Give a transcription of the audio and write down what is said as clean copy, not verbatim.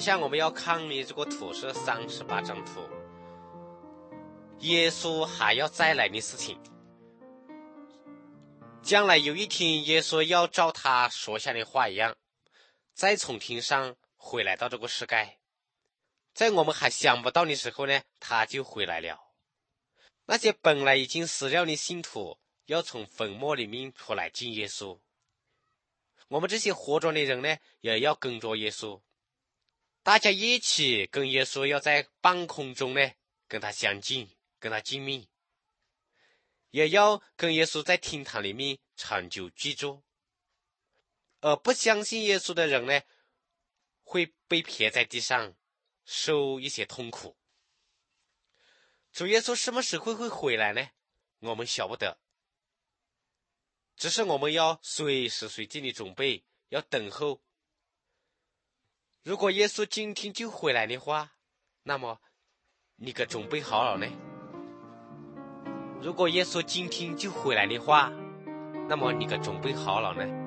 下我们要看的这个图是38张图，耶稣还要再来的事情。将来有一天，耶稣要照他说下的话一样，再从天上回来到这个世界。在我们还想不到的时候呢，他就回来了。那些本来已经死了的信徒，要从坟墓里面出来见耶稣。我们这些活着的人呢，也要跟着耶稣，大家一起跟耶稣要在半空中呢，跟他相见，跟他见面，也要跟耶稣在天堂里面长久居住。而不相信耶稣的人呢，会被撇在地上，受一些痛苦。主耶稣什么时候会回来呢？我们晓不得，只是我们要随时随地的准备，要等候。如果耶稣今天就回来的话，那么你可准备好了呢？如果耶稣今天就回来的话，那么你可准备好了呢？